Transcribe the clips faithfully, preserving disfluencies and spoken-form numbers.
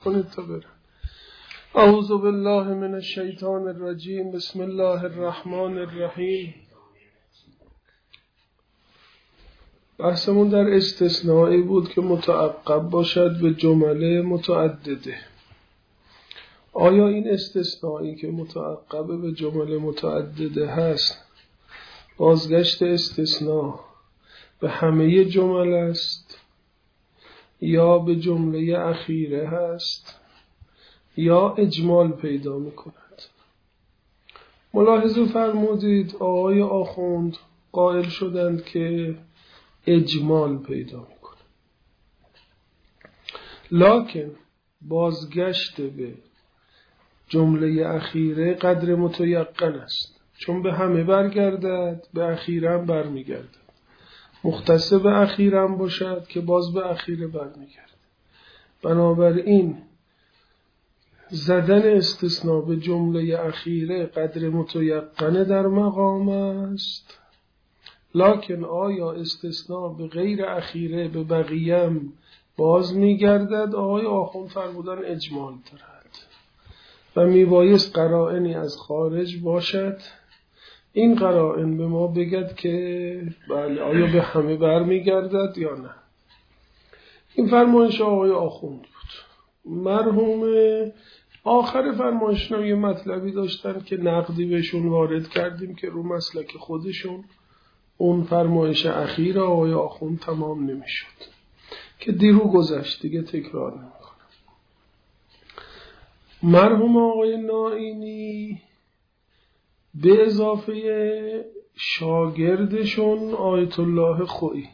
کنید تا برن. اعوذ بالله من الشیطان الرجیم. بسم الله الرحمن الرحیم. بحثمون در استثنایی بود که متعقب باشد به جمله متعدده. آیا این استثنایی که متعقب به جمله متعدده هست بازگشت استثناء به همه جمله است یا به جمله اخیره هست یا اجمال پیدا می کند؟ ملاحظه فرمودید آقای آخوند قائل شدند که اجمال پیدا می کند، لکن بازگشت به جمله اخیره قدر متیقن است، چون به همه برگردد به اخیره هم برمیگردد. مختص به اخیره هم باشد که باز به اخیره برمیگردد. بنابراین زدن استثناء به جمله اخیره قدر متیقن در مقام است، لکن آیا استثناء به غیر اخیره به بقیم باز میگردد؟ آقای آخوند فرمودن اجمال دارد و میبایست قرائنی از خارج باشد. این قرائن به ما بگد که بله آیا به همه برمیگردد یا نه. این فرمایش آقای آخوند بود. مرحوم آخر فرمایششون یه مطلبی داشتن که نقدی بهشون وارد کردیم که رو مسلک خودشون اون فرمایش اخیر آقای آخوند تمام نمیشد که دیرو گذشت، دیگه تکرار نمیکنم. مرحوم آقای نائینی به اضافه شاگردشون آیت الله خویی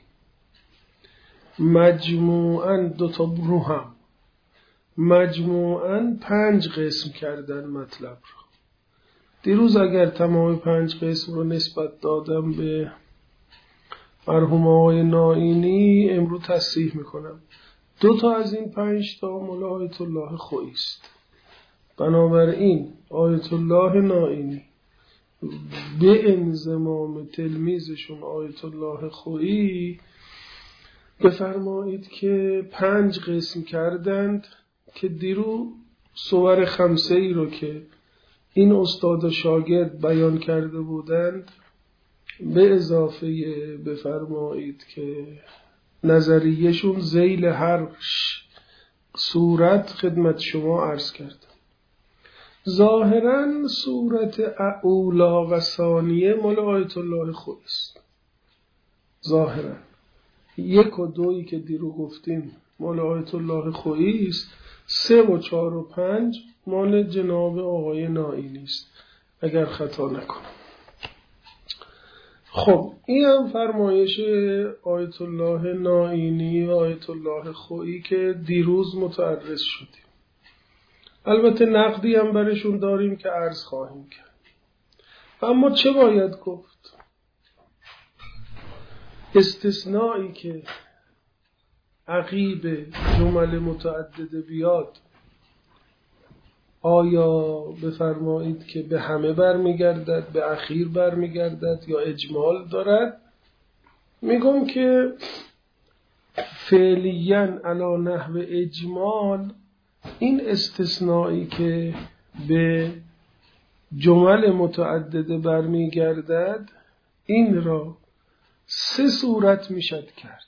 مجموعاً دو تا رو هم مجموعاً پنج قسم کردن مطلب رو. دیروز اگر تمام پنج قسم رو نسبت دادم به مرحوم آقای نائینی، امروز تصحیح میکنم دو تا از این پنج تا مال آیت الله خویی است. بنابراین آیت الله نائینی به انضمام تلمیذشون آیت الله خویی بفرمایید که پنج قسم کردند که دیرو صور خمسه ای رو که این استاد و شاگرد بیان کرده بودند به اضافه بفرمایید که نظریهشون ذیل هر صورت خدمت شما عرض کردم. ظاهراً صورت اولا و ثانیه مال آیت الله خویی است. ظاهراً یک و دویی که دیرو گفتیم مال آیت الله خویی است. سه و چهار و پنج مال جناب آقای نائینی است اگر خطا نکنم. خب این هم فرمایش آیت الله نائینی و آیت الله خویی که دیروز متعرض شدیم. البته نقدی هم برشون داریم که عرض خواهیم کرد. اما چه باید گفت؟ استثنایی که عقیب جمل متعدده بیاد آیا بفرمایید که به همه برمیگردد، به اخیر برمیگردد یا اجمال دارد؟ میگم که فعلیاً علی نحو اجمال این استثنایی که به جمل متعدده برمیگردد این را سه صورت میشد کرد.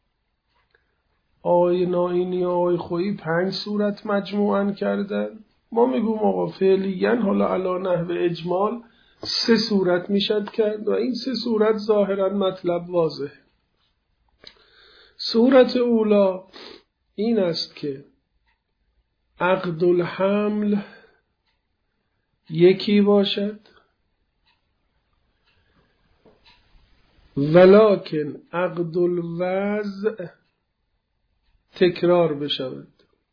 آقای نائینی و آقای خویی پنج صورت مجموعاً کردن. ما میگویم آقا فعلیاً حالا علی نحو اجمال سه صورت میشد کرد و این سه صورت ظاهراً مطلب واضح. صورت اولا این است که عقد الحمل یکی باشد ولکن عقد الوضع تکرار بشود،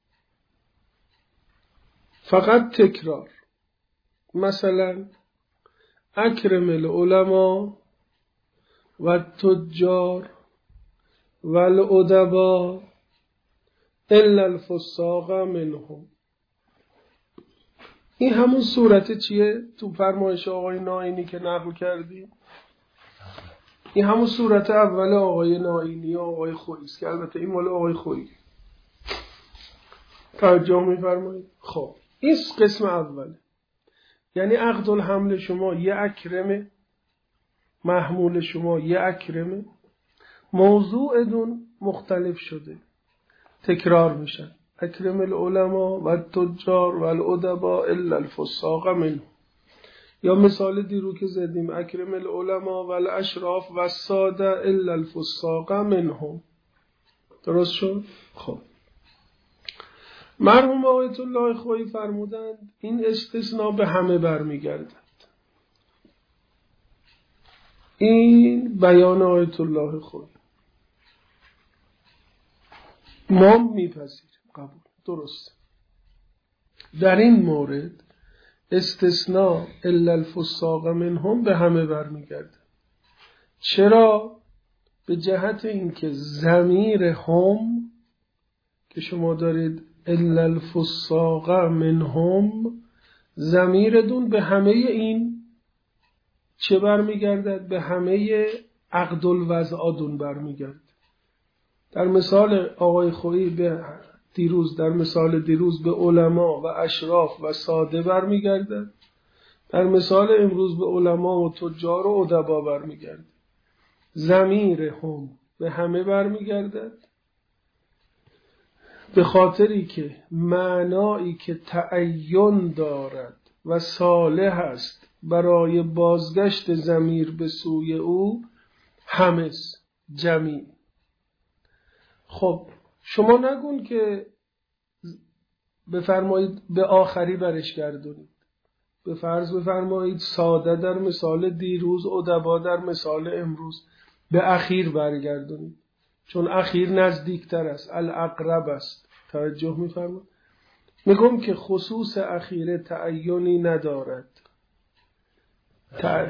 فقط تکرار. مثلا اکرم العلماء و التجار و الادباء الا الفساق منهم. این همون صورت چیه تو فرمایش آقای نائینی که نقل کردیم؟ این همون صورت اول آقای نائینی و آقای خویی است که البته این مال آقای خویی. توجه می‌فرمایید. خب این قسم اوله، یعنی عقد الحمل شما یه اکرمه، محمول شما یه اکرمه، موضوعتون مختلف شده، تکرار میشن. اکرم العلماء و التجار و الادباء الا الفساق منه. یا مثال دیرو که زدیم اکرم العلماء و الاشراف و الساده الا الفساق منهم. درست شد؟ خب مرحوم آیت الله خویی فرمودند این استثناء به همه برمیگردد. این بیان آیت الله خویی ما میپذیریم، قبول، درست. در این مورد استثناء الا الفساق منهم به همه برمیگرده. چرا؟ به جهت اینکه ضمیر هم که شما دارید الا الفساق منهم، ضمیر دون به همه این چه برمیگردد؟ به همه عقد الوضعادون برمیگرد. در مثال آقای خویی به دیروز، در مثال دیروز به علما و اشراف و ساده برمیگردد، در مثال امروز به علما و تجار و ادبا برمیگردد. ضمیر هم به همه برمیگردد به خاطری که معنایی که تعین دارد و صالح است برای بازگشت ضمیر به سوی او همه جمعی. خب شما نگون که بفرمایید به آخری برش گردونید. به فرض بفرمایید ساده در مثال دیروز، ادبا در مثال امروز، به اخیر برگردونید، چون اخیر نزدیکتر است، الاقرب است. توجه می‌فرمایید؟ میگم که خصوص اخیره تعینی ندارد. تع...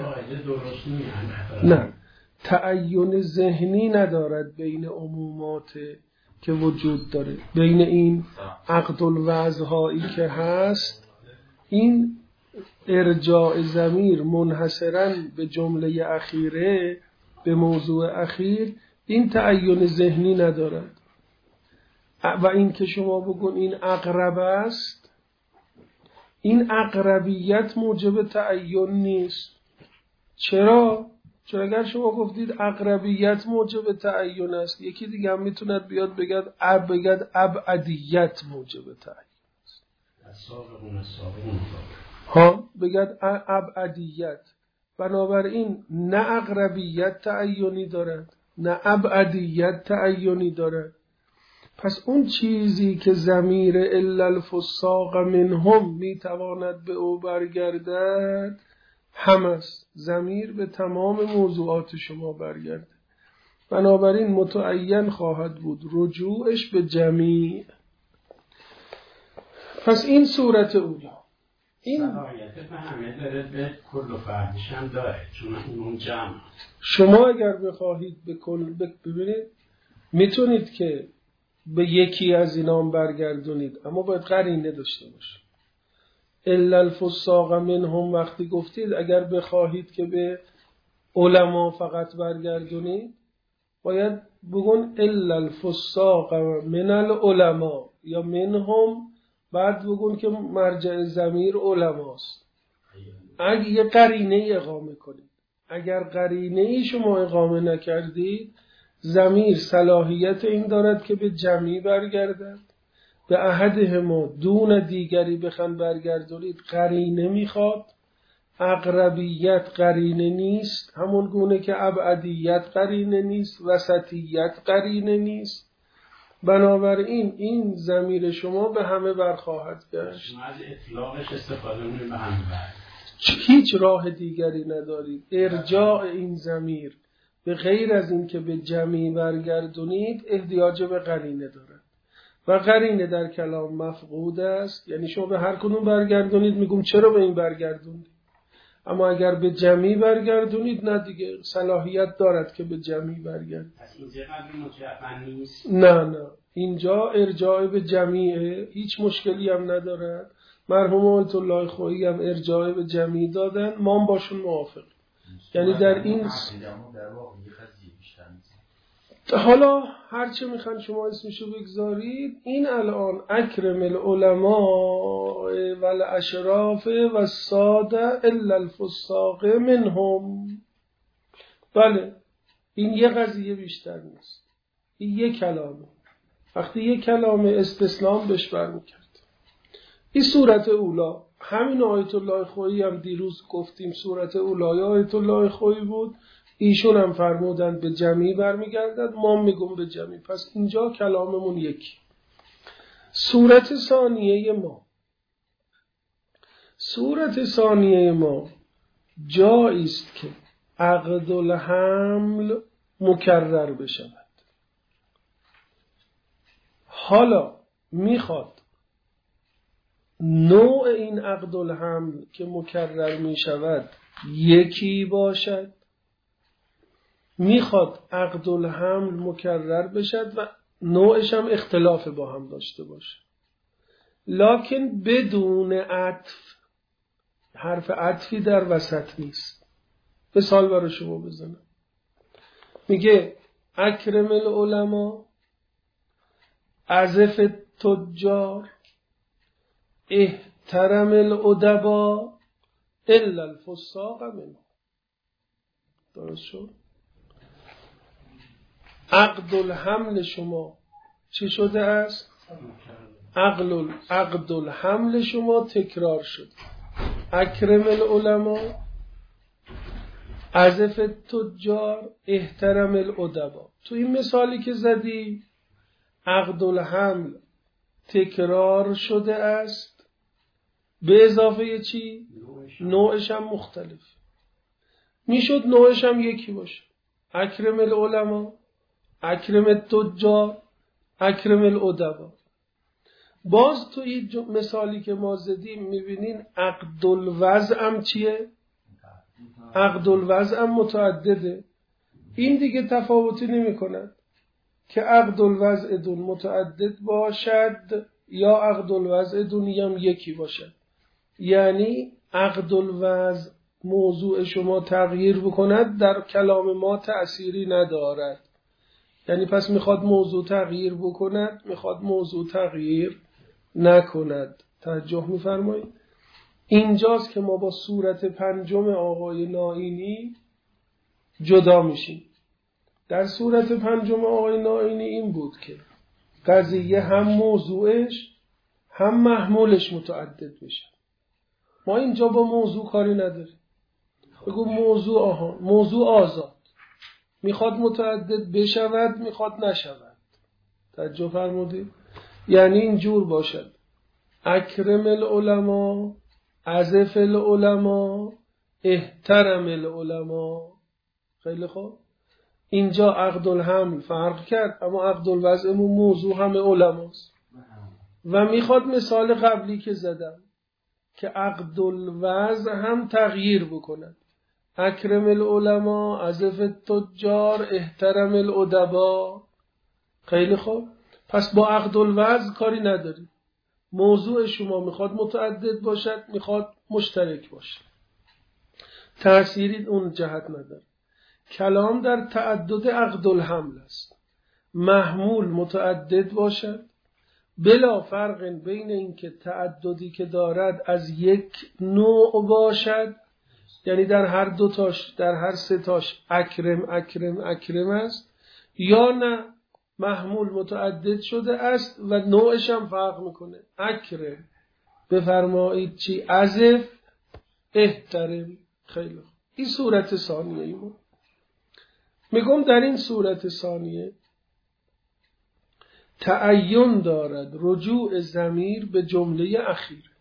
نه تعین ذهنی ندارد بین عمومات که وجود داره، بین این عقد الوضع‌هایی که هست. این ارجاع ضمیر منحصراً به جمله اخیره، به موضوع اخیر، این تعین ذهنی ندارد. و این که شما بگون این اقرب است، این اقربیت موجب تعین نیست. چرا؟ چون اگر شما گفتید اقربیت موجب تعین است، یکی دیگه هم میتوند بیاد بگد اب بگد ابعدیت موجب تعین است. ها بگد ابعدیت. بنابراین نه اقربیت تعینی دارد نه ابعدیت تعینی دارد. پس اون چیزی که ضمیر الا الفساق منهم میتواند به او برگردد هم است. ضمیر به تمام موضوعات شما برگرده، بنابراین متعین خواهد بود رجوعش به جمیع. پس این صورت اولا. این صلاحیت به همه داره، به کل و فردش هم داره، چون اون جمع. شما اگر بخواهید به کل ببینید میتونید که به یکی از اینام برگردونید، اما باید قرینه داشته باشه. الا الفساق منهم وقتی گفتید اگر بخواهید که به علما فقط برگردونید، باید بگون الا الفساق من العلماء یا منهم، بعد بگون که مرجع ضمیر علماست. اگر یه قرینه اقامه کنید. اگر قرینه ای شما اقامه نکردید، ضمیر صلاحیت این دارد که به جمعی برگردد. به احدهما دون دیگری بخوان برگردونید، قرینه میخواد. اقربیت قرینه نیست، همون گونه که ابعدیت قرینه نیست، وسطیت قرینه نیست. بنابراین این ضمیر شما به همه برخواهد گشت. شما از اطلاقش استفاده کنید به همه برد. هیچ راه دیگری ندارید. ارجاع این ضمیر به غیر از این که به جمعی برگردونید احتیاج به قرینه دارد و قرینه در کلام مفقود است. یعنی شما به هر کدوم برگردونید میگم چرا به این برگردونید، اما اگر به جمعی برگردونید نه دیگه صلاحیت دارد که به جمعی برگردید. پس اینجا قدر متعفن نیست؟ نه نه اینجا ارجاع به جمعیه، هیچ مشکلی هم ندارد. مرحوم آیت الله خویی هم ارجاع به جمعی دادن، ما هم باشون موافق. یعنی در این حالا هرچه میخوان شما اسمشو بگذارید، این الان اکرم العلماء و الاشراف و الساده الا الفساق منهم. بله این یه قضیه بیشتر نیست، این یه کلامه. وقتی یه کلامه استثناء بهش برمیکرد. این صورت اولا، همین آیت الله خویی هم دیروز گفتیم صورت اولای آیت الله خویی بود، ایشون هم فرمودند به جمعی برمیگردد، ما میگم به جمعی. پس اینجا کلاممون یکی. صورت ثانیه ما، صورت ثانیه ما جایی است که عقد الحمل مکرر بشود. حالا میخواد نوع این عقد الحمل که مکرر میشود یکی باشد، میخواد عقد الحمل مکرر بشد و نوعش هم اختلاف با هم داشته باشه، لکن بدون عطف، حرف عطفی در وسط نیست. مثال برای شما بزنم، میگه اکرم العلماء، عزف تجار، احترم الادبا الا الفساق منهم. درست شد؟ عقد الحمل شما چی شده است؟ عقل عقد الحمل شما تکرار شد. اکرم العلماء، عزف تجار، احترم الادبا. تو این مثالی که زدی عقد الحمل تکرار شده است، به اضافه چی؟ نوعش هم مختلف. میشد نوعش هم یکی باشه، اکرم العلماء، اکرم التجار، اکرم الادبا. باز تو این مثالی که ما زدیم میبینین عقد الوضع هم چیه؟ عقد الوضع هم متعدده. این دیگه تفاوتی نمی کند که عقد الوضع دون متعدد باشد یا عقد الوضع دونی هم یکی باشد. یعنی عقد الوضع موضوع شما تغییر بکند در کلام ما تأثیری ندارد. یعنی پس میخواد موضوع تغییر بکند، میخواد موضوع تغییر نکند. توجه میفرمایید؟ اینجاست که ما با صورت پنجم آقای نائینی جدا میشیم. در صورت پنجم آقای نائینی این بود که قضیه هم موضوعش هم محمولش متعدد بشه. ما اینجا با موضوع کاری نداریم. بگو موضوع آها موضوع آزاد، میخواد متعدد بشود میخواد نشود. توجه فرمودید؟ یعنی اینجور باشد اکرم العلماء، عزف العلماء، احترم العلماء. خیلی خوب، اینجا عقد الحمل فرق کرد، اما عقد الوضعمون موضوع همه علماست. و میخواد مثال قبلی که زدم که عقد الوضع هم تغییر بکند، اکرم العلماء، عزف التجار، احترم الادبا. خیلی خوب، پس با عقد الوضع کاری نداریم. موضوع شما میخواد متعدد باشد، میخواد مشترک باشد، تأثیری اون جهت نداره. کلام در تعدد عقد الحمل است. محمول متعدد باشد، بلا فرق بین این که تعددی که دارد از یک نوع باشد، یعنی در هر دو تاش در هر سه تاش اکرم اکرم اکرم است، یا نه محمول متعدد شده است و نوعش هم فرق میکنه. اکرم بفرمایید چی؟ عزف، احترم. خیلی خوب، این صورت ثانیه ای ما. میگم در این صورت ثانیه تعین دارد رجوع ضمیر به جمله اخیر.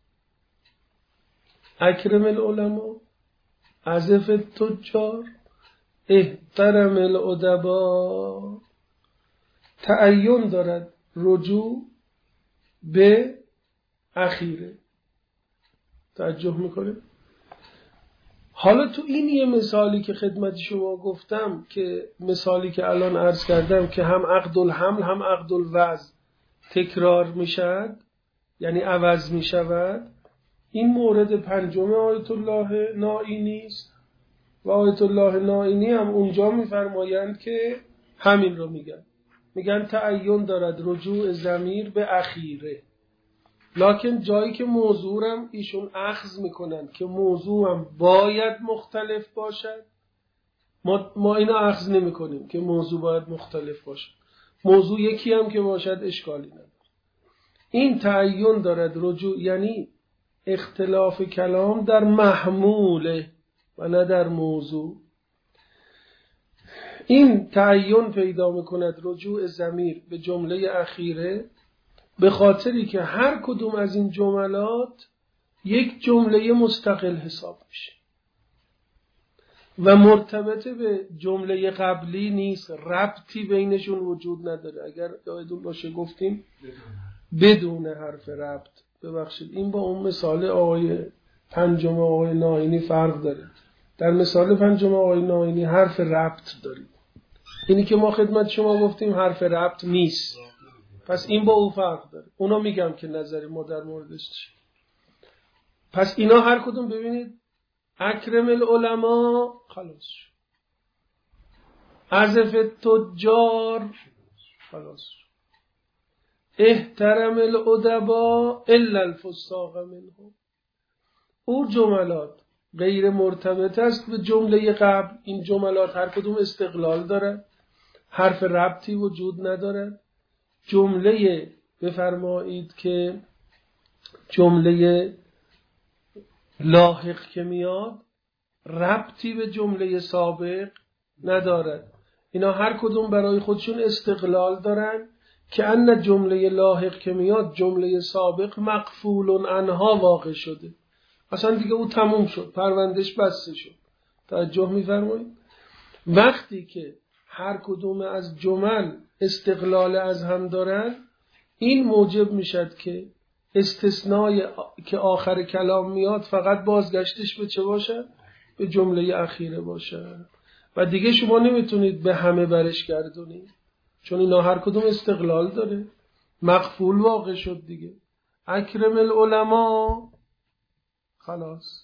اکرم العلماء، عزف التجار، احترم الادبا. تعین دارد رجوع به اخیره. توجه میکنه؟ حالا تو این یه مثالی که خدمت شما گفتم، که مثالی که الان عرض کردم که هم عقد الحمل هم عقد الوضع تکرار میشد، یعنی عوض میشود، این مورد پنجم آیت الله نائینی است. و آیت الله نائینی هم اونجا میفرمایند که همین رو میگن. میگن تعین دارد رجوع ضمیر به اخیره، لکن جایی که موضوع هم ایشون اخذ میکنن که موضوع هم باید مختلف باشد، ما, ما اینا اخذ نمی کنیم که موضوع باید مختلف باشد. موضوع یکی هم که باشد اشکالی نداره. این تعین دارد رجوع یعنی اختلاف کلام در محموله و نه در موضوع. این تعین پیدا میکند رجوع ضمیر به جمله اخیره به خاطری که هر کدوم از این جملات یک جمله مستقل حساب میشه و مرتبط به جمله قبلی نیست، ربطی بینشون وجود نداره. اگر یادتون باشه گفتیم بدون حرف ربط. ببخشید این با اون مثال آقای پنجم آقای ناینی فرق داره. در مثال پنجم آقای ناینی حرف ربط داریم، اینی که ما خدمت شما گفتیم حرف ربط نیست، پس این با او فرق داره. اونا میگم که نظری ما در موردش چی. پس اینا هر کدوم ببینید اکرم العلماء خلاص شد، عزف تجار خلاص شد، احترم الادبا الا الفساق منهم. او جملات غیر مرتبط است به جمله قبل. این جملات هر کدوم استقلال دارد، حرف ربطی وجود ندارد. جمله بفرمایید که جمله لاحق که میاد ربطی به جمله سابق ندارد. اینا هر کدوم برای خودشون استقلال دارن که ان جمله لاحق که میاد جمله سابق مقفول عنها واقع شده، اصلا دیگه او تموم شد، پروندهش بسته شد. توجه می‌فرمایید؟ وقتی که هر کدوم از جمل استقلال از هم دارن، این موجب میشد که استثنای که آخر کلام میاد فقط بازگشتش به چه باشه؟ به جمله اخیره باشه و دیگه شما نمیتونید به همه برش گردونید، چون اینا هر کدوم استقلال داره. مقفول واقع شد دیگه. اکرم العلماء خلاص،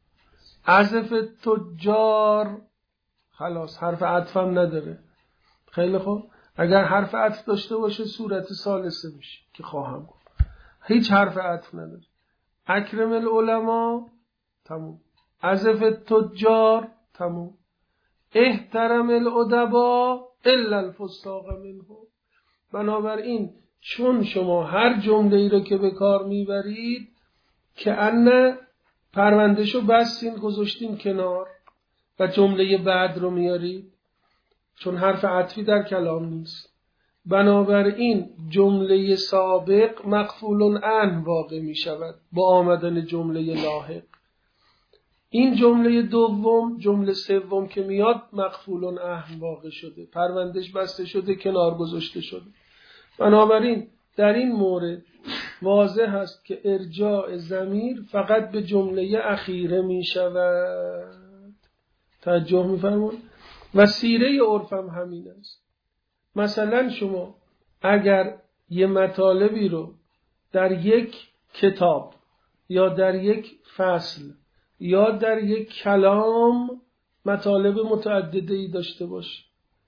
عزف تجار خلاص، حرف عطف هم نداره. خیلی خوب، اگر حرف عطف داشته باشه صورت ثالثه میشه که خواهم گفت. هیچ حرف عطف نداره. اکرم العلماء تموم، عزف تجار تموم، احترم الادبا الا الفساق منهم. بنابراین چون شما هر جمله ای رو که به کار میبرید که ان پروندهشو بستین گذاشتین کنار و جمله بعد رو میارید، چون حرف عطفی در کلام نیست، بنابراین جمله سابق مقفول عنه واقع می شود با آمدن جمله لاحق. این جمله دوم، جمله سوم که میاد مقفول عنه واقع شده، پروندهش بسته شده، کنار گذاشته شده. بنابراین در این مورد واضح است که ارجاع ضمیر فقط به جمله اخیره می شود. توجه می فرمایید؟ و سیره عرف هم همین است. مثلا شما اگر یه مطالبی رو در یک کتاب یا در یک فصل یا در یک کلام مطالب متعددی داشته باشه،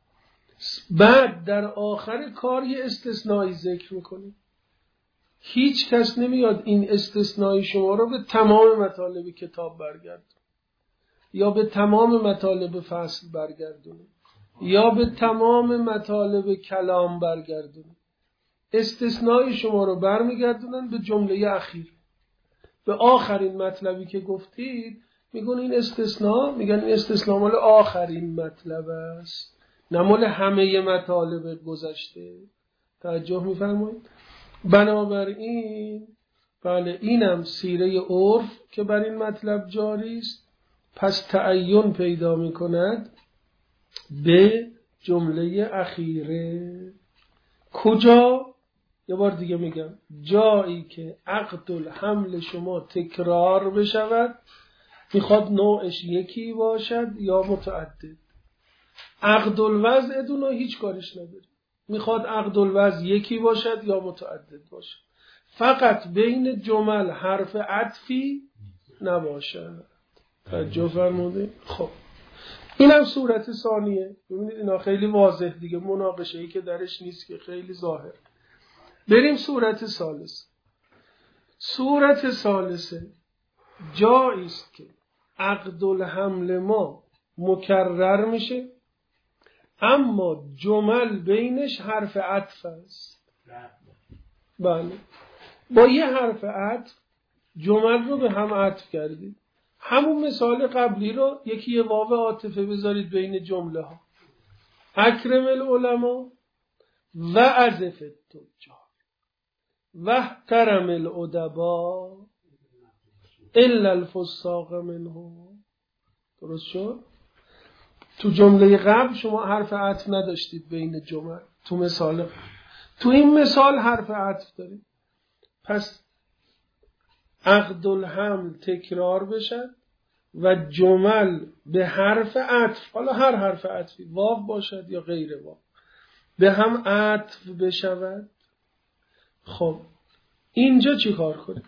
بعد در آخر کار یه استثنایی ذکر میکنه، هیچ کس نمیاد این استثنایی شما رو به تمام مطالب کتاب برگردونه یا به تمام مطالب فصل برگردونه یا به تمام مطالب کلام برگردونه. استثنای شما رو برمیگردونن به جمله اخیر، به آخرین مطلبی که گفتید. میگن این استثناء، میگن این استثناء مال آخرین مطلب است، نه مال همه مطالب گذشته. توجه میفرمایید؟ بنابراین بله اینم سیره عرف که بر این مطلب جاری است. پس تعین پیدا میکند به جمله اخیره. کجا؟ یه بار دیگه میگم، جایی که عقد الحمل شما تکرار بشود، میخواد نوعش یکی باشد یا متعدد. عقد الوضع دونو هیچ کارش نداره، میخواد عقد الوضع یکی باشد یا متعدد باشد، فقط بین جمل حرف عطفی نباشد. توجه فرمودید؟ خب اینم صورت ثانیه. ببینید اینا خیلی واضح دیگه، مناقشه ای که درش نیست که، خیلی ظاهر. بریم صورت ثالث. صورت ثالثه جایی است که عقد الحمل ما مکرر میشه اما جمل بینش حرف عطف است. بله، با یه حرف عطف جمل رو به هم عطف کردید. همون مثال قبلی رو یکی یه واو عاطفه بذارید بین جمله ها. اکرم العلماء و عزف التجار و احترم الادبا الا الفساق منهم. درست شد؟ تو جمله قبل شما حرف عطف نداشتید بین جمل، تو مثال قبل. تو این مثال حرف عطف دارید. پس عقد الحمل تکرار بشد و جمل به حرف عطف، حالا هر حرف عطفی، واو باشد یا غیر واو، به هم عطف بشود. خب اینجا چی کار کنید؟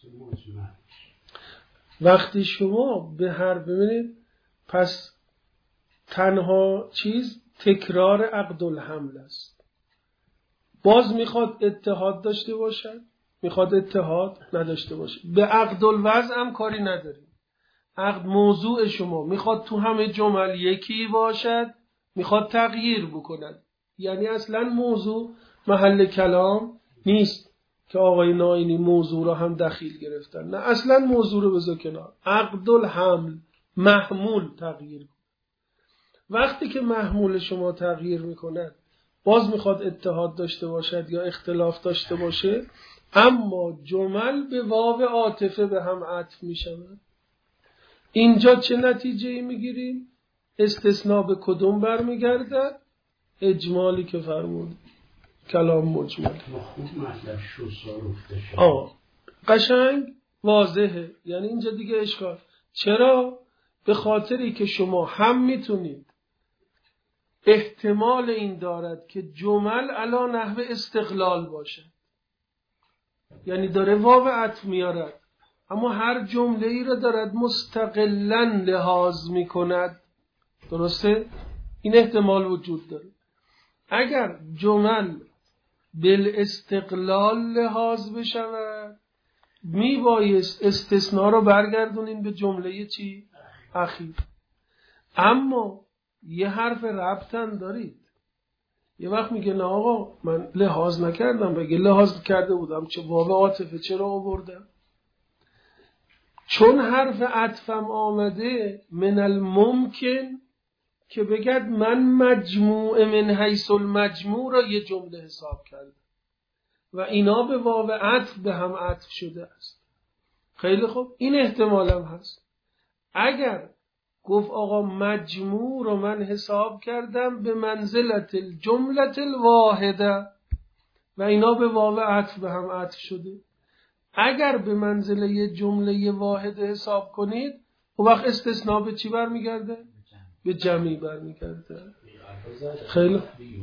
وقتی شما به هر ببینید، پس تنها چیز تکرار عقد الحمل است. باز میخواد اتحاد داشته باشد، میخواد اتحاد نداشته باشه. به عقد الوضع هم کاری نداریم. عقد موضوع شما میخواد تو همه جمل یکی باشد، میخواد تغییر بکند. یعنی اصلا موضوع محل کلام نیست که آقای ناینی موضوع رو هم دخیل گرفتن. نه، اصلا موضوع رو بذار کنار. عقد الحمل محمول تغییر کن. وقتی که محمول شما تغییر میکند، باز میخواد اتحاد داشته باشد یا اختلاف داشته باشه، اما جمل به واو عاطفه به هم عطف میشود. اینجا چه نتیجه‌ای میگیریم؟ استثناء به کدوم برمیگردد؟ اجمالی که فرمود، کلام مجمل. خوب مطلب شو سارفته شد. آه قشنگ واضحه. یعنی اینجا دیگه اشکال. چرا؟ به خاطری که شما هم میتونید، احتمال این دارد که جمل علا نحو استقلال باشد، یعنی داره واو عطف میارد اما هر جمله ای را دارد مستقلاً لحاظ میکند. درسته؟ این احتمال وجود داره. اگر جمل بالاستقلال لحاظ بشود، میبایست استثناء رو برگردونیم به جمله چی؟ اخیر. اما یه حرف ربطن دارید. یه وقت میگه نه آقا من لحاظ نکردم، بگه لحاظ کرده بودم، چه واو عاطفه چرا آوردم؟ چون حرف عطفم آمده، من الممکن که بگد من مجموع من حیث المجموع را یه جمله حساب کردم و اینا به واو عطف به هم عطف شده است. خیلی خوب، این احتمالم هست. اگر گفت آقا مجموع رو من حساب کردم به منزلت الجملت الواحده و اینا به واو عطف به هم عطف شده، اگر به منزله یه جمله واحده حساب کنید، اون وقت استثناء به چی برمیگرده؟ به جمعی برمیگرده. خیلی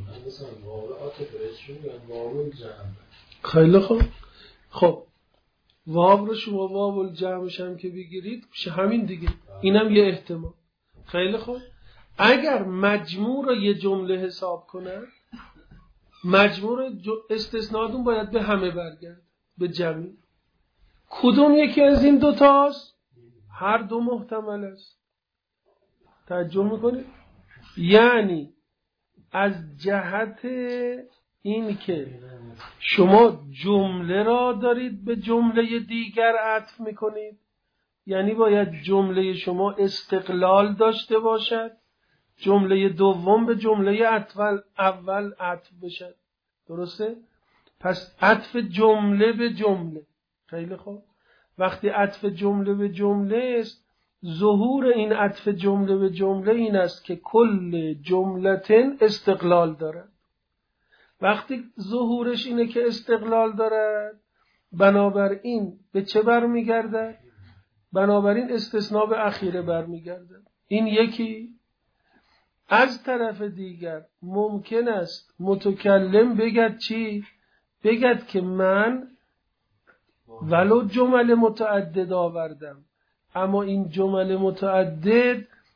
خیلی خوب. خب واو رو شما واو الجمعش هم که بگیرید میشه همین دیگه. اینم یه احتمال. خیلی خوب. اگر مجموع رو یه جمله حساب کنه، مجموع استثناءتون باید به همه برگرد، به جمعی. کدوم یکی از این دوتاست؟ هر دو محتمل است. توجه میکنید؟ یعنی از جهت این که شما جمله را دارید به جمله دیگر عطف میکنید، یعنی باید جمله شما استقلال داشته باشد، جمله دوم به جمله اول اول عطف بشد. درسته؟ پس عطف جمله به جمله. خیلی خوب. وقتی عطف جمله به جمله است، ظهور این عطف جمله به جمله این است که کل جملتن استقلال دارد. وقتی ظهورش اینه که استقلال دارد، بنابراین به چه برمیگردد؟ بنابراین استثناء به اخیره برمیگردد. این یکی. از طرف دیگر ممکن است متکلم بگد چی؟ بگد که من ولو جمل متعدد آوردم، اما این جمل متعدد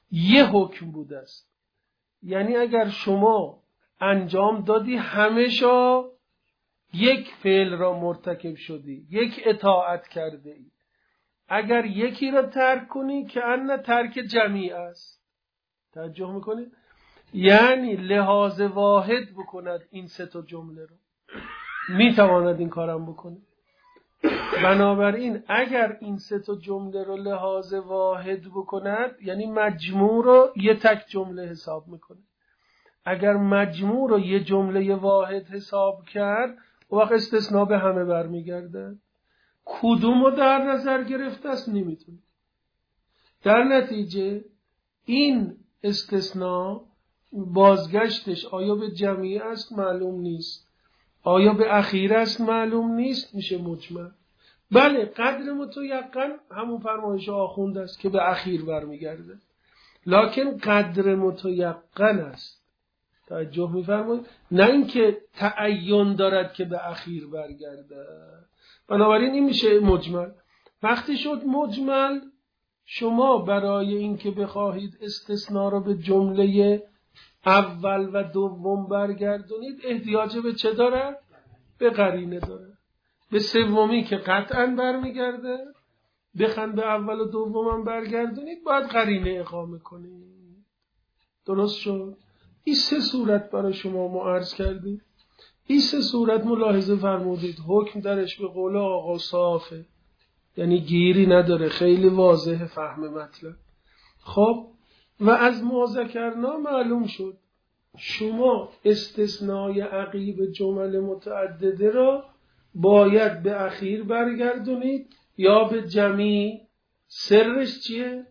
یه حکم بوده است. یعنی اگر شما انجام دادی همشا یک فعل را مرتکب شدی، یک اطاعت کرده ای. اگر یکی را ترک کنی که ان ترک جمیع است. توجه میکنید؟ یعنی لحاظ واحد بکند این سه تا جمله را، میتواند این کارم بکنه. بنابراین اگر این سه تا جمله رو لحاظ واحد بکند یعنی مجموع رو یه تک جمله حساب میکنه. اگر مجموع رو یه جمله واحد حساب کرد وقت استثناء به همه برمیگرده. کدوم رو در نظر گرفته است نمیتونه. در نتیجه این استثناء بازگشتش آیا به جمیع است معلوم نیست، آیا به اخیر است معلوم نیست، میشه مجمل. بله قدر متیقن همون فرمایش آخوند است که به اخیر برمیگرده، لکن قدر متیقن است. توجه میفرمایید؟ نه اینکه تعین دارد که به اخیر برگرده. بنابراین این میشه مجمل. وقتی شد مجمل، شما برای اینکه بخواهید استثناء رو به جمله اول و دوم برگردونید احتیاج به چه داره؟ به قرینه داره. به سومی که قطعا برمیگرده، بخند به اول و دوم برگردونید باید قرینه اقامه کنید. درست شد؟ این سه صورت برای شما ما عرض کردیم. این سه صورت ملاحظه فرمودید حکم درش به قول آقا صافه، یعنی گیری نداره، خیلی واضح فهم مطلب. خب و از ما ذکرنا معلوم شد شما استثنای عقیب جمل متعدده را باید به اخیر برگردونید یا به جمیع. سرش چیه؟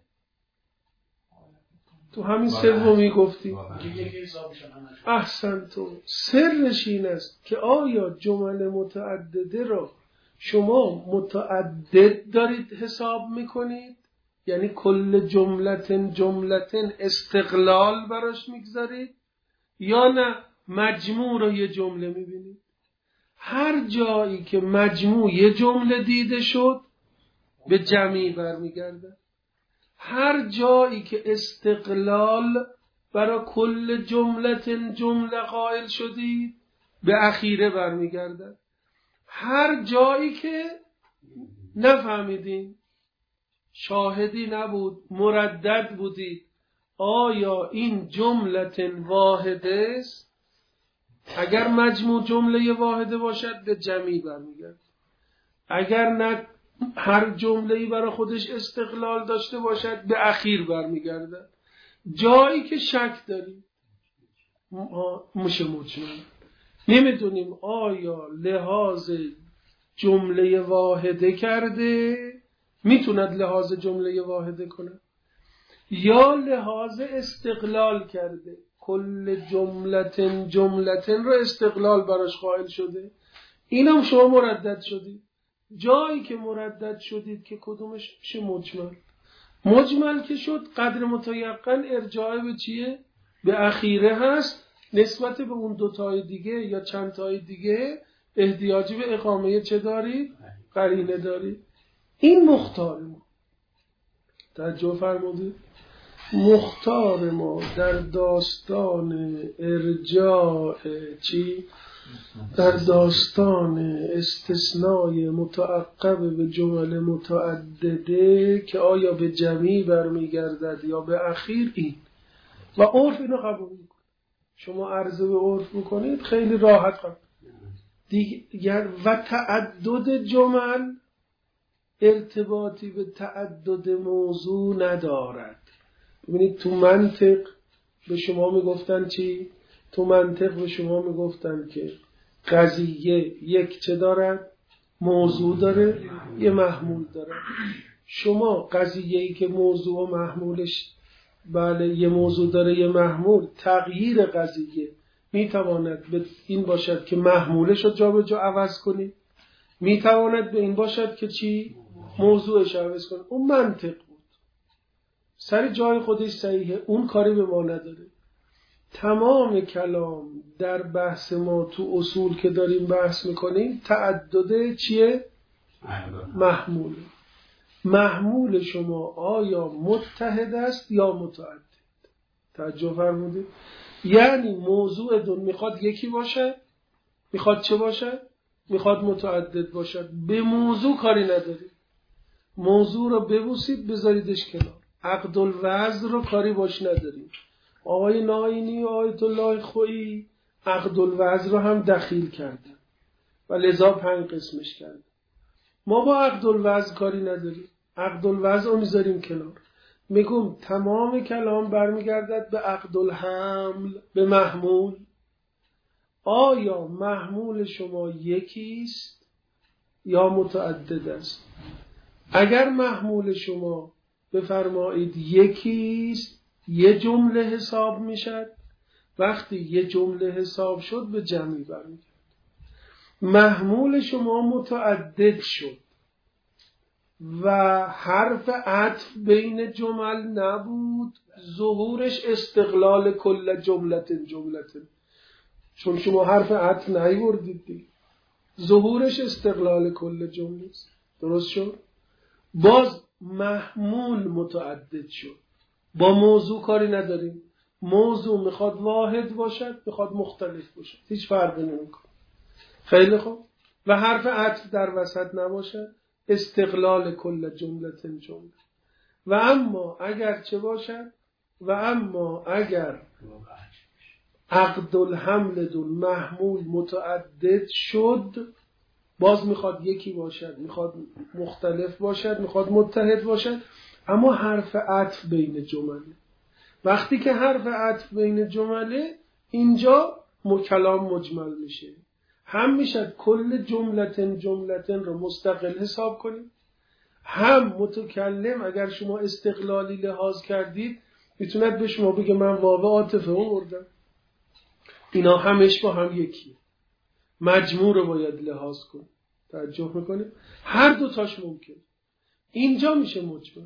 تو همین سومی گفتی. احسن. تو سرش این است که آیا جمل متعدده را شما متعدد دارید حساب میکنید، یعنی کل جملتن جملتن استقلال براش میگذارید، یا نه مجموع رو یه جمله میبینید. هر جایی که مجموع یه جمله دیده شد به جمعی برمیگرده. هر جایی که استقلال برای کل جملتن جمله قائل شدید به اخیره برمیگرده. هر جایی که نفهمیدین، شاهدی نبود، مردد بودید آیا این جملتن واحده است، اگر مجموع جمله واحده باشد به جمعی برمیگرد. اگر نه هر جمله‌ای برای خودش استقلال داشته باشد به اخیر برمیگرده. جایی که شک داریم میشه مجمل. نمیدونیم آیا لحاظ جمله واحده کرده، میتوند لحاظ جمله واحده کنه، یا لحاظ استقلال کرده، کل جملتن جملتن رو استقلال براش قائل شده. اینم شما مردد شدید. جایی که مردد شدید که کدومش میشه مجمل. مجمل که شد قدر متیقن ارجاع به چیه؟ به اخیره هست. نسبت به اون دوتای دیگه یا چند تای دیگه احتیاجی به اقامه چه دارید؟ قرینه دارید. این مختار ما. توجه فرمودید؟ مختار ما در داستان ارجاع چی؟ در داستان استثنای متعقب به جمل متعدده که آیا به جمعی برمیگردد یا به اخیر، این و عرف اینو قبول میکنه. شما عرضه به عرف میکنید خیلی راحت قبول دیگر. و تعدد جمل ارتباطی به تعدد موضوع ندارد. ببینید تو منطق به شما میگفتن چی؟ تو منطق به شما میگفتن که قضیه یک چه دارد؟ موضوع داره، یه محمول داره. شما قضیه‌ای که موضوع و محمولش بله یه موضوع داره یه محمول، تغییر قضیه میتواند به این باشد که محمولش رو جا به جا عوض کنی، میتواند به این باشد که چی؟ موضوعش عوض کنی. اون منطق بود، سر جای خودش صحیحه، اون کاری به ما نداره. تمام کلام در بحث ما تو اصول که داریم بحث میکنیم تعدد چیه؟ محمول. محمول شما آیا متحد است یا متعدد؟ توجه فرمودید؟ یعنی موضوع دون میخواد یکی باشه، میخواد چه باشه؟ میخواد متعدد باشد. به موضوع کاری ندارید. موضوع رو ببوسید بذاریدش کنار. عقد الوضع رو کاری باش نداریم. آقای ناینی و آیت الله خویی عقد الوضع رو هم دخیل کردن و لذا پنج قسمش کردن. ما با عقد الوضع کاری نداریم. عقد الوضع رو میذاریم کنار. میگم تمام کلام برمیگردد به عقد الحمل، به محمول. آیا محمول شما یکیست یا متعدد است؟ اگر محمول شما بفرمایید یکیست، یه جمله حساب میشد. وقتی یه جمله حساب شد به جمعی برمیگرد. محمول شما متعدد شد و حرف عطف بین جمل نبود، ظهورش استقلال کل جملت جملت، چون شما حرف عطف نیوردید دیگه، ظهورش استقلال کل جمله است. درست شد؟ باز محمول متعدد شد. با موضوع کاری نداریم. موضوع میخواد واحد باشد، میخواد مختلف باشد، هیچ فرقی نمیکنه. خیلی خوب. و حرف عطف در وسط نباشه، استقلال کل جملت جمله. و اما اگر چه باشد؟ و اما اگر عقد الحمل دون محمول متعدد شد، باز میخواد یکی باشد، میخواد مختلف باشد، میخواد متحد باشد، اما حرف عطف بین جمله. وقتی که حرف عطف بین جمله، اینجا کلام مجمل میشه. هم میشد کل جملتن جملتن رو مستقل حساب کنیم، هم متکلم اگر شما استقلالی لحاظ کردید میتوند به شما بگه من واو عاطفه آوردم. اینا همش با هم یکی. مجموع رو باید لحاظ کنیم. توجه میکنیم؟ هر دو تاش ممکن. اینجا میشه مجمل.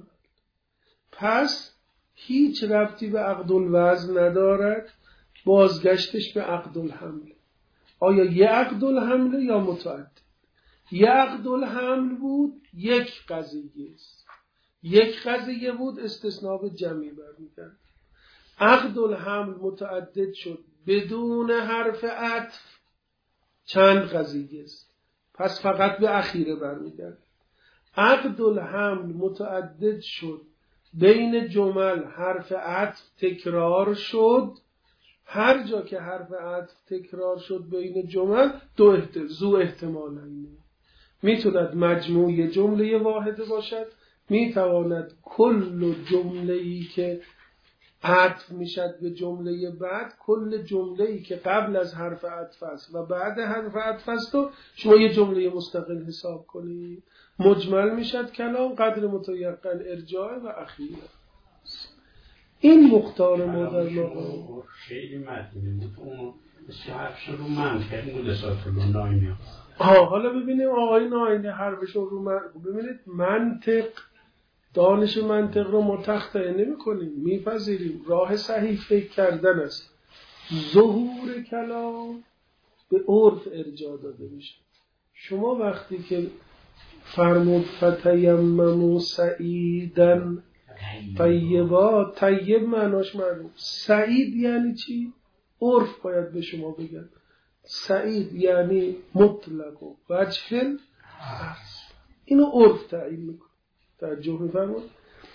پس هیچ ربطی به عقد الوضع ندارد، بازگشتش به عقد الحمل. آیا یه عقد الحمل یا متعدد؟ یه عقد الحمل بود، یک قضیه است. یک قضیه بود، استثناء به جمعی برمیگرد. عقد الحمل متعدد شد بدون حرف عطف، چند قضیه است. پس فقط به اخیره برمیگرد. عقد الحمل متعدد شد بین جمل حرف عطف تکرار شد. هر جا که حرف عطف تکرار شد بین جمل، دو احتمال زو احتمال اینه. میتوند مجموعه جمله واحده باشد، میتواند کل جمله‌ای که عطف میشد به جمله بعد، کل جمله‌ای که قبل از حرف عطف است و بعد حرف عطف است و شما یه جمله مستقل حساب کنید. مجمل میشد کلام قدر متیقن ارجاع و اخیره. این مختار ما در مقام خیلی مدینه بود. اون حرف شد رو منطق مولسات رو ناینی. ها حالا ببینیم آقای ناینی حرفش رو منطق. ببینید منطق، دانش منطق رو ما تخطئه نمی کنیم، میپذیریم. راه صحیح فکر کردن است. ظهور کلام به عرف ارجاع داده میشه. شما وقتی که فرمود فتیمموا سعیدا طیبا، طیب معناش معلوم. سعید یعنی چی؟ عرف باید به شما بگن. سعید یعنی مطلق و وجه عرض. اینو عرف تعیین میکنه. توجه میفرمایید؟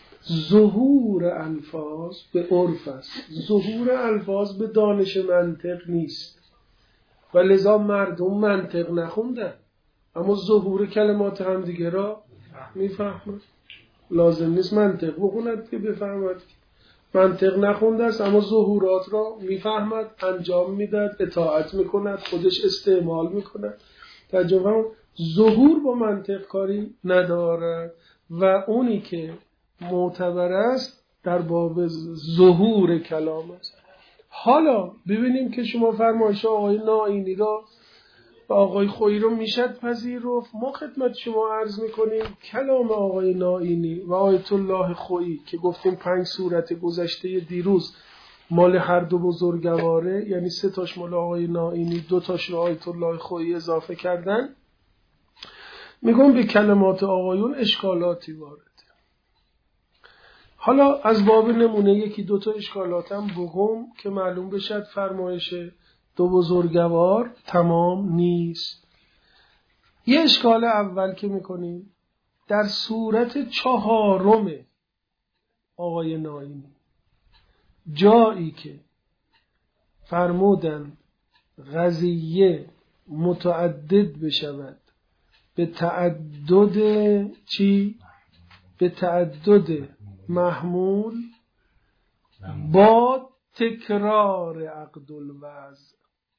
ظهور الفاظ به عرف است. ظهور الفاظ به دانش منطق نیست و لذا مردم منطق نخوندن اما ظهور کلمات هم دیگه را میفهمند. لازم نیست منطق بخوند که بفهمد. منطق نخونده است اما ظهورات را میفهمد، انجام میداد، اطاعت میکند، خودش استعمال میکند. تجربه ظهور با منطق کاری ندارد و اونی که معتبر است در باب ظهور کلام است. حالا ببینیم که شما فرمایش آقای ناینی را و آقای خویی رو میشد پذیرفت. ما خدمت شما عرض میکنیم کلام آقای ناینی و آیت الله خویی که گفتیم پنج صورت گذشته دیروز مال هر دو بزرگواره، یعنی سه تاش مال آقای ناینی، دو تاش رو آیت الله خویی اضافه کردن. میگم به کلمات آقایون اشکالاتی وارد. حالا از باب نمونه یکی دوتا اشکالاتم بگم که معلوم بشد فرمایش دو بزرگوار تمام نیست. یه اشکال اول که میکنیم در صورت چهارم آقای ناینی، جایی که فرمودن قضیه متعدد بشود به تعدد چی؟ به تعدد محمول با تکرار عقد الوضع،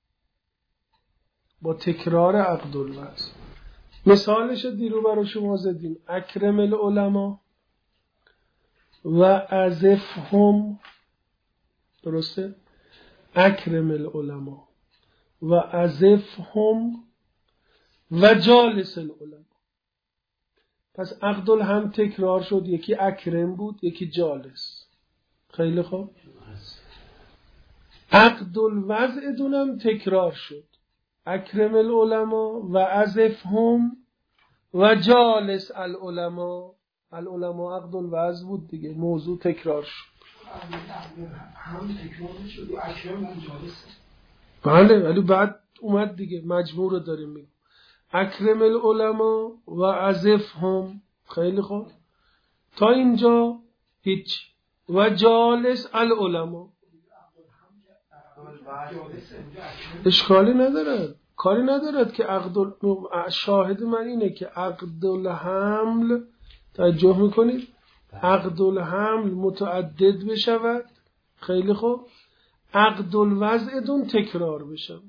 با تکرار عقد الوضع. مثالش دیرو برای شما زدیم، اکرم العلماء و ازفهم، درسته؟ اکرم العلماء و ازفهم و جالس العلماء. پس عقد الهم تکرار شد، یکی اکرم بود یکی جالس. خیلی خوب. عقد الوضع دونم تکرار شد، اکرم العلماء و ازفهم و جالس العلماء. العلماء عقد الوضع بود دیگه، موضوع تکرار شد. هم تکرار شد و اکرم هم جالس. بله ولی بعد اومد دیگه، مجموع رو داریم میگم اکرم العلماء و ازفهم. خیلی خوب تا اینجا هیچ. و جالس العلماء اشکالی ندارد، کاری ندارد که عقد ال... شاهد من اینه که عقد الحمل، توجه میکنید، عقد الحمل متعدد بشود. خیلی خوب. عقد الوضع دون تکرار بشود.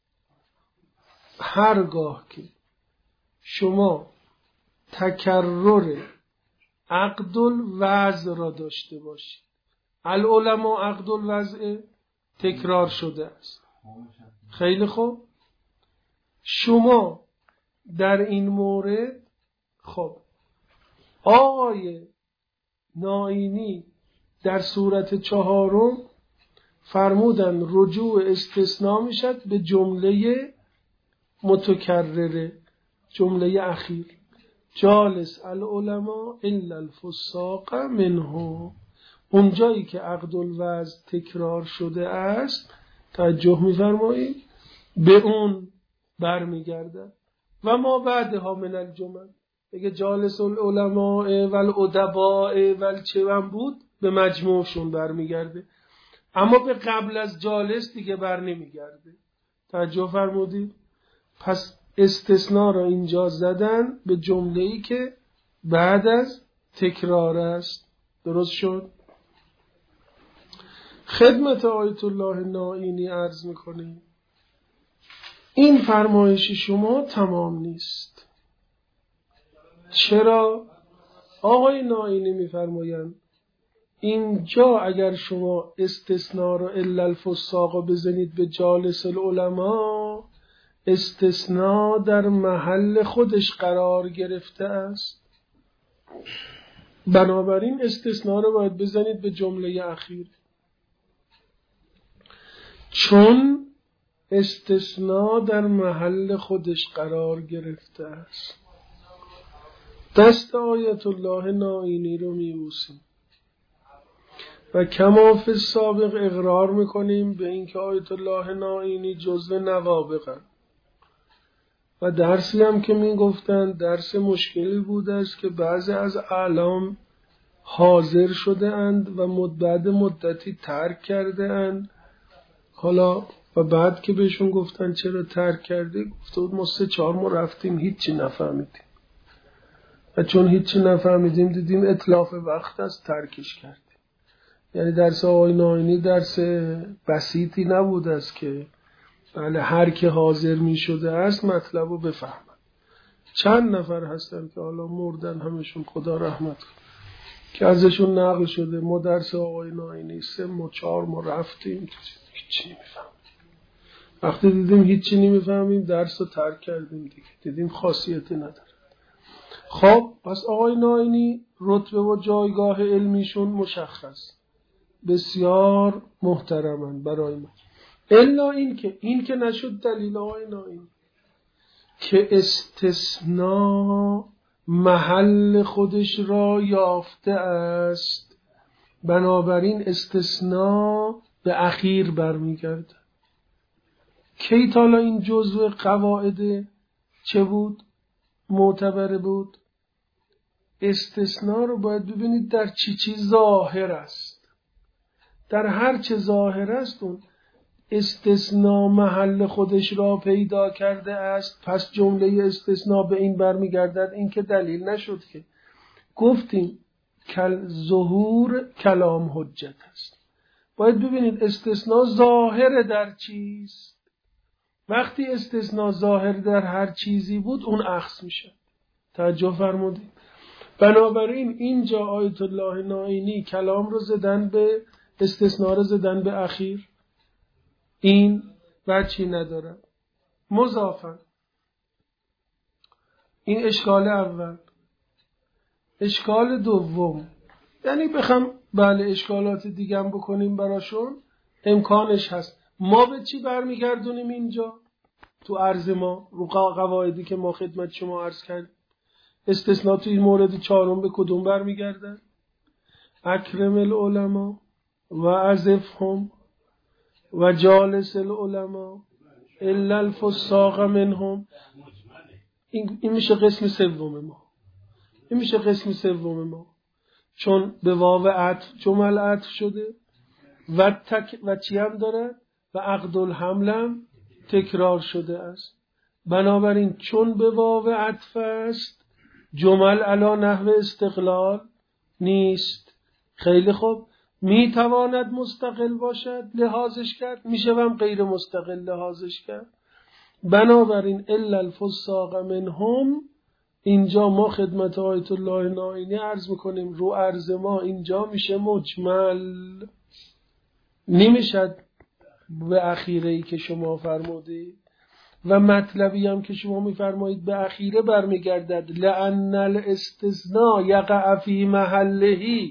هرگاه که شما تکرر عقد الوضع را داشته باشید، العلماء عقد الوضع تکرار شده است. خیلی خوب. شما در این مورد خب آقای ناینی در صورت چهارم فرمودن رجوع استثناء میشد به جمله متکرره، جمله اخیر، جالس العلماء الا الفساق منه. اونجایی که عقد الوضع تکرار شده است، توجه می‌فرمایید، به اون برمیگردد. و ما بعدها من الجمل، اگه جالس العلماء و الادباء و چون بود به مجموعشون برمیگرده، اما به قبل از جالس دیگه بر نمیگرده. توجه فرمودید؟ پس استثناء را اینجا زدن به جمله‌ای که بعد از تکرار است. درست شد؟ خدمت آیت الله ناینی عرض میکنیم این فرمایش شما تمام نیست. چرا؟ آقای ناینی میفرمایند اینجا اگر شما استثناء را الا الفساق بزنید به جالس العلماء، استثناء در محل خودش قرار گرفته است. بنابراین استثناء را باید بزنید به جمله اخیر، چون استثناء در محل خودش قرار گرفته است. دست آیت الله ناینی رو میبوسیم و کما فی السابق اقرار میکنیم به اینکه آیت الله ناینی جزو نوابغن. و درسی هم که میگفتن درس مشکلی بود است که بعضی از اعلام حاضر شده اند و بعد مدتی ترک کرده اند. حالا و بعد که بهشون گفتن چرا ترک کرده، گفته بود ما سه چهار ما رفتیم هیچی نفهمیدیم و چون هیچی نفهمیدیم دیدیم اتلاف وقت است ترکش کردیم. یعنی درس آقای ناینی درس بسیطی نبود است که بله هر که حاضر می شده است مطلب رو بفهمن. چند نفر هستن که حالا مردن همشون، خدا رحمت کنه، که ازشون نقل شده ما درس آقای ناینی سه ما چهار ما رفتیم هیچی نمیفهمیم. وقتی دیدیم هیچی نمیفهمیم درس رو ترک کردیم دیگه، دیدیم خاصیتی نداره. خب پس آقای ناینی رتبه و جایگاه علمیشون مشخص، بسیار محترمن برای ما. الا این که این که نشد دلیل آقای ناینی که استثناء محل خودش را یافته است بنابراین استثناء به اخیر برمیگرده. کی تالا این جزء قواعد چه بود؟ معتبر بود. استثناء رو باید ببینید در چی چی ظاهر است. در هر چه ظاهر است اون استثناء محل خودش را پیدا کرده است. پس جمله استثناء به این برمیگردد. این که دلیل نشد که گفتیم کل ظهور کلام حجت است. باید ببینید استثناء ظاهر در چیست. وقتی استثناء ظاهر در هر چیزی بود اون اخذ میشه. توجه فرمودید. بنابراین اینجا آیت الله نائینی کلام رو زدن به استثناء رو زدن به اخیر. این وجهی نداره. مضافن. این اشکال اول. اشکال دوم، یعنی بخوام بله اشکالات دیگه هم بکنیم براشون امکانش هست. ما به چی برمیگردونیم اینجا تو عرض ما رو قواعدی که ما خدمت شما عرض کردیم؟ استثناء تو این مورد چهارم به کدوم برمیگردن؟ اکرم العلماء و عزفهم و جالس العلماء الا الفساق منهم. این, این میشه قسم سوم ما. این میشه قسم سوم ما چون به واو عطف جمل عطف شده و تک و چی هم داره و عقد الحمل هم تکرار شده است. بنابراین چون به واو عطف است جمل علی نحو استقلال نیست. خیلی خوب. می تواند مستقل باشد لحاظش کرد، میشه هم غیر مستقل لحاظش کرد. بنابراین الا الفساق منهم اینجا ما خدمت آیت الله نائینی عرض میکنیم رو عرض ما اینجا میشه مجمل، نمیشد به اخیره ای که شما فرمودید و مطلبی هم که شما میفرمایید به اخیره برمیگردد. لأن الاستثناء یقع فی محله.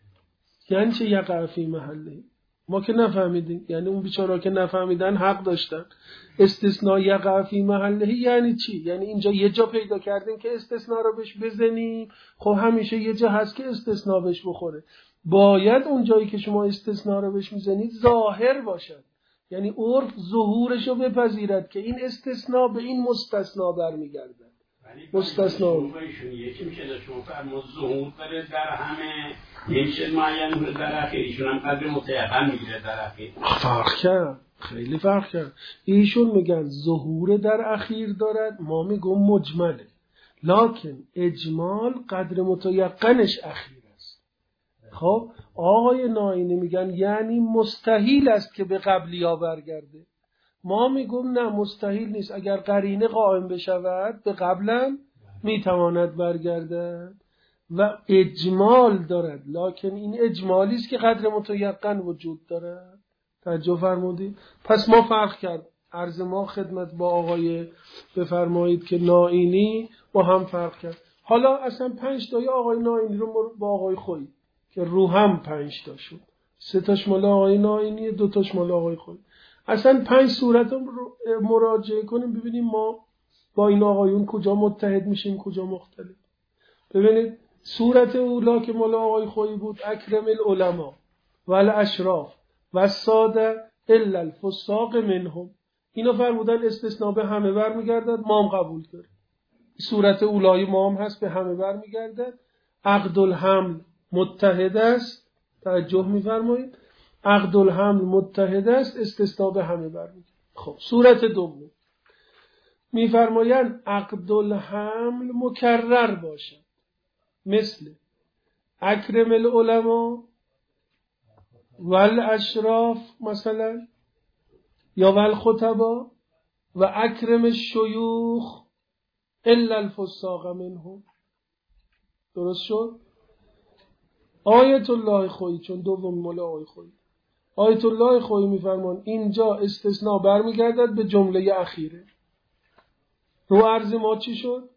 یعنی چه یقع فی محله؟ ما که نفهمیدیم، یعنی اون بیچارا که نفهمیدن حق داشتن. استثناء یقع فی محله یعنی چی؟ یعنی اینجا یه جا پیدا کردیم که استثناء رو بهش بزنیم. خب همیشه یه جا هست که استثناء بهش بخوره. باید اون جایی که شما استثناء رو بهش میزنید ظاهر باشد، یعنی عرف ظهورش رو بپذیرد که این استثناء به این مستثنا برمیگردد. مستثنا یکی میشه شما فرمود ظهور داره در همه میشه معین در اخیر، ایشون هم قدر متعقل میگیره در اخیر. فرق کرد، خیلی فرق کرد. ایشون میگن ظهور در اخیر دارد، ما میگم مجمله، لکن اجمال قدر متیقنش اخیر است. خب آقای نائینی میگن یعنی مستحیل است که به قبلیا برگرده. ما میگم نه مستحیل نیست، اگر قرینه قائم بشود به قبلا میتواند برگردد و اجمال دارد، لکن این اجمالی است که قدر متیقن وجود دارد. توجه فرمودید؟ پس ما فرق کرد. عرض ما خدمت با آقای بفرمایید که نائینی با هم فرق کرد. حالا اصلا پنج تای آقای نائینی رو با آقای خویی که رو هم پنج تا شد، سه تاش مال آقای نائینی، دو تاش مال آقای خویی. اصلا پنج صورت رو مراجعه کنیم ببینیم ما با این آقایون کجا متحد میشیم کجا مختلف. ببینید صورت اولا که مال آقای خویی بود اکرم العلماء و الاشراف و الساده الا الفساق منهم، اینو فرمودن استثناء به همه برمیگردد، ما هم قبول داریم. صورت اولای ما هم هست به همه برمیگردد. عقد الحمل متحد است، توجه میفرمایید، عقد الحمل متحد است، استثناء به همه برمیگردد. خب صورت دوم میفرمایند عقد الحمل مکرر باشد، مثل اکرم العلماء و الاشراف مثلا یا و الخطبا و اکرم الشیوخ الا الفساق منهم. درست شد؟ آیت الله خویی، چون دوم مال آقای خویی، آیت الله خویی میفرمان اینجا استثناء برمیگردد به جمله اخیره. رو عرض ما چی شد؟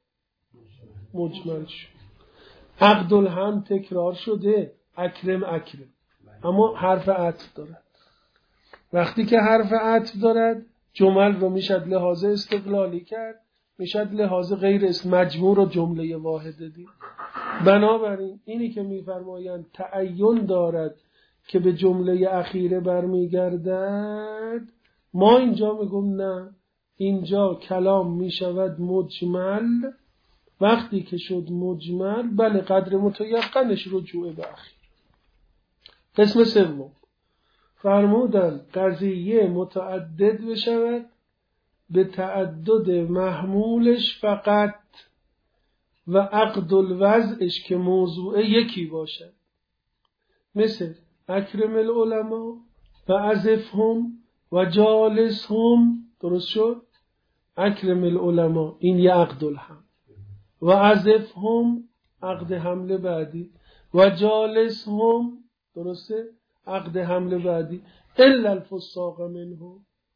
مجمل شد. عقد الحمل تکرار شده، اکرم اکرم، اما حرف عطف دارد. وقتی که حرف عطف دارد جمل رو میشد لحاظ استقلالی کرد، میشد لحاظ غیر است مجموع رو جمله واحده دید. بنابراین اینی که میفرمایند تعین دارد که به جمله اخیره برمیگردد، ما اینجا میگم نه، اینجا کلام میشود مجمل. وقتی که شد مجمل، بله قدر متیقنش رجوع به اخیر. قسم سوم فرمودن قضیه متعدد بشود به تعدد محمولش فقط و عقد الوضعش که موضوع یکی باشد، مثل اکرم العلماء و عزفهم و جالسهم. درست شد؟ اکرم العلماء این یه عقد الحمل، و عزفهم عقد حمل بعدی، و جالسهم درسته عقد حمل بعدی. الا الفساق منه،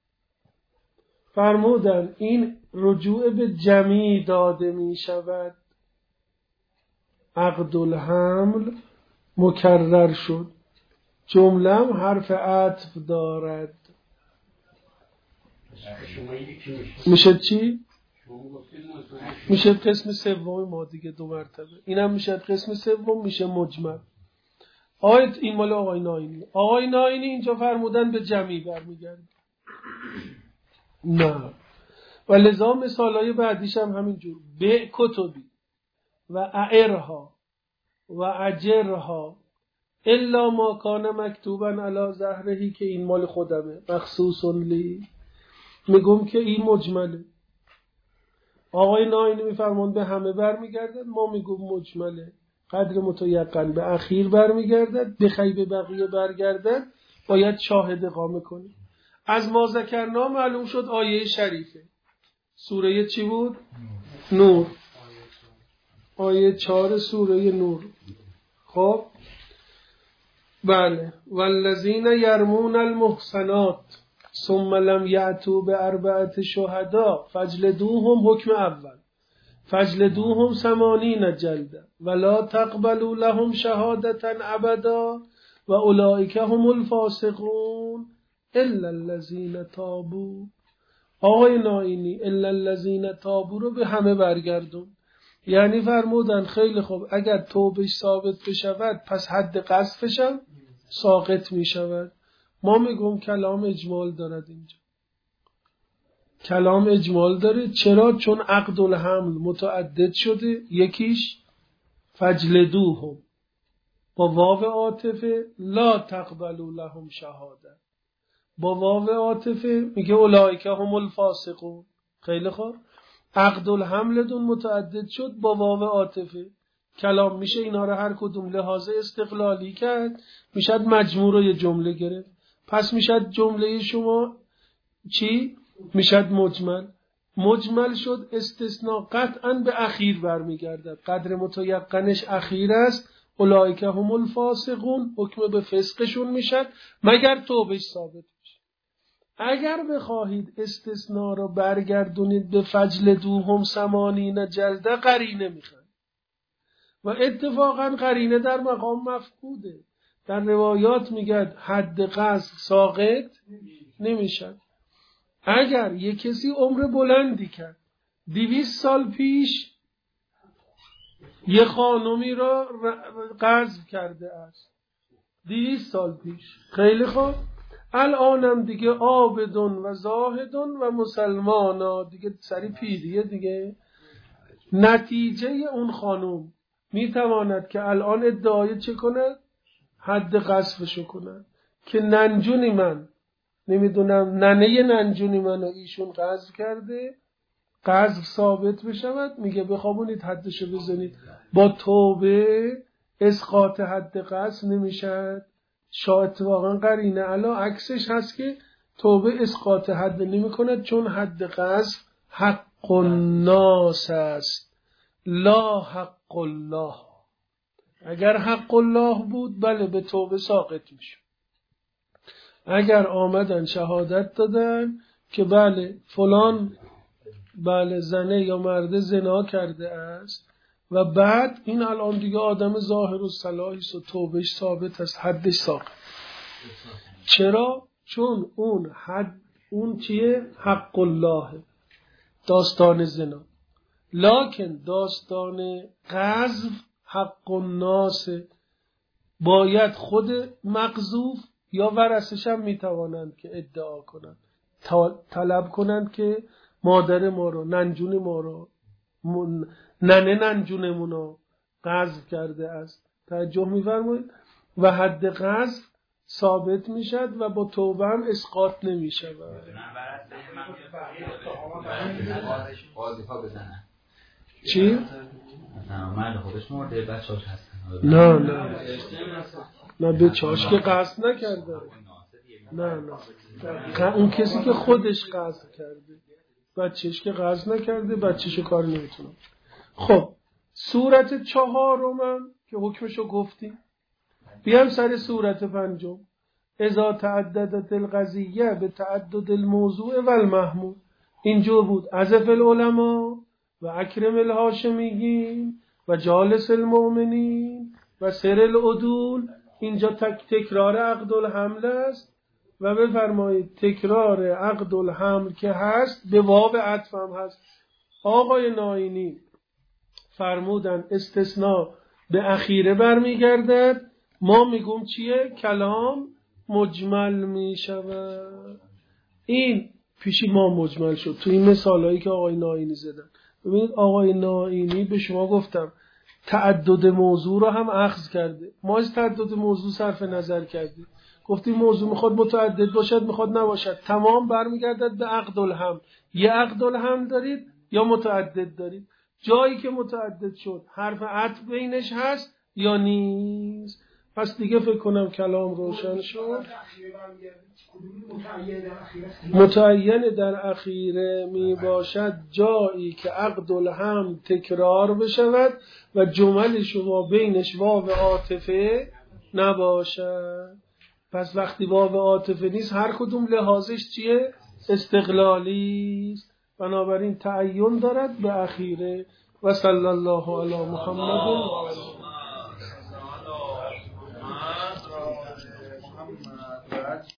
فرمودن این رجوع به جمعی داده می شود. عقد الحمل مکرر شد، جمله هم حرف عطف دارد. میشه چی؟ میشه قسم سوم ما دیگه دو مرتبه. اینم میشه قسم سوم، میشه مجمل. آیت این مال آقای ناینی. آقای ناینی اینجا فرمودن به جمعی برمیگرد. نه، و لذا مثالای بعدیش هم همینجور. به کتبی و اعرها و اجرها الا ما کان مکتوبا علی ظهرهی، که این مال خودمه، مخصوص لی. میگم که این مجمله. آقای ناینی میفرمون به همه برمیگردد، ما میگم مجمله. قدر متیقن به اخیر برمیگردد، به خیب بقیه برگردد، باید شاهد اقامه کنی. از ما ذکرنا معلوم شد آیه شریفه. سوره چی بود؟ نور. آیه چهار سوره نور. خب بله. والذین یرمون المحصنات ثم لم یأتوا باربعة شهداء فاجلدوهم، حکم اول، فاجلدوهم ثمانین جلده ولا تقبلوا لهم شهادة ابدا و اولئک هم الفاسقون الا الذین تابوا. آقای ناینی الا الذین تابوا رو به همه برگردون. یعنی فرمودن خیلی خوب، اگر توبهش ثابت بشود پس حد قذفش هم ساقط می شود. ما میگم کلام اجمال دارد اینجا. کلام اجمال داره. چرا؟ چون عقد الحمل متعدد شده. یکیش فجلدوهم با واو عاطفه، لا تقبلوا لهم شهاده با واو عاطفه میگه اولئک هم الفاسقون. خیلی خوب، عقد الحمل دون متعدد شد با واو عاطفه. کلام میشه اینا رو هر کدوم لحاظ استقلالی کرد، میشد مجموع رو یه جمله گرفت. پس میشد جمله شما چی؟ میشد مجمل. مجمل شد، استثناء قطعا به اخیر برمیگردد. قدر متیقنش اخیر است. اولئک هم الفاسقون، حکم به فسقشون میشد مگر توبهش ثابت بشه. اگر بخواهید استثناء رو برگردونید به فجلدوهم ثمانین جلده، قرینه میخواد و اتفاقا قرینه در مقام مفقوده. در روایات میگه حد قذف ساقط نمیشد. اگر یک کسی عمر بلندی کرد، دویست سال پیش یه خانومی را قذف کرده است، دویست سال پیش، خیلی خوب، الانم دیگه عابدون و زاهدون و مسلمانا، دیگه سری پیریه دیگه. نتیجه اون خانوم میتواند که الان ادعای چه کند؟ حد قذفشو کند که ننجونی من، نمیدونم ننه ننجونی من و ایشون قذف کرده، قذف ثابت بشود، میگه بخوابونید حدشو بزنید. با توبه اسقاط حد قذف نمیشد. شاید واقعا قرینه علا عکسش هست که توبه اسقاط حد نمی کند، چون حد قذف حق الناس است لا حق الله. اگر حق الله بود بله به توبه ساقط میشه. اگر آمدن شهادت دادن که بله فلان بله زنه یا مرد زنا کرده است و بعد این الان دیگه آدم ظاهر و صلاحیست و توبهش ثابت است، حدش ساقط. چرا؟ چون اون حد اون چیه؟ حق الله، داستان زنا. لکن داستان قذف حق الناس، باید خود مقذوف یا ورثش هم میتوانند که ادعا کنند، طلب کنند که مادر ما رو، ننجون ما رو، ننه ننجونمون رو قذف کرده است. توجه می‌فرمایید؟ و حد قذف ثابت میشد و با توبه هم اسقاط نمیشود. چی؟ مرد خودش مرده، بچه‌هاش هستن. نه نه نه به چاش که قصد نکرده. نه نه اون کسی که خودش قصد کرده، بچهش که قصد نکرده، بچهش کار نمیتونه. خب سورت چهارم که حکمشو گفتیم، بیام سر سورت پنجم. اذا تعددت القضیه به تعدد الموضوع و المحمول. اینجور بود عزف العلماء و اکرم الهاشمیین و جالس المؤمنین و سر العدول. اینجا تک تکرار عقد الحمل است و بفرمایید تکرار عقد الحمل که هست به واو عطف هم هست. آقای ناینی فرمودن استثناء به اخیره برمیگردد. ما میگم چیه؟ کلام مجمل میشود. این پیشی ما مجمل شد تو این مثالایی که آقای ناینی زدن. ببینید آقای ناینی به شما گفتم تعدد موضوع رو هم اخذ کرده. ما از تعدد موضوع صرف نظر کردیم، گفتیم موضوع میخواد متعدد باشد میخواد نباشد، تمام برمیگردد به عقد الحمل. یه عقد الحمل دارید یا متعدد دارید. جایی که متعدد شد حرف عطف بینش هست یا نیست. پس دیگه فکر کنم کلام روشن شد. متعین در اخیره می باشد جایی که عقد الحمل تکرار بشود و جمل شما بینش واو عاطفه نباشد. پس وقتی واو عاطفه نیست هر کدوم لحاظش چیه؟ استقلالی است. بنابراین تعین دارد به اخیره. و صلی الله علی محمد.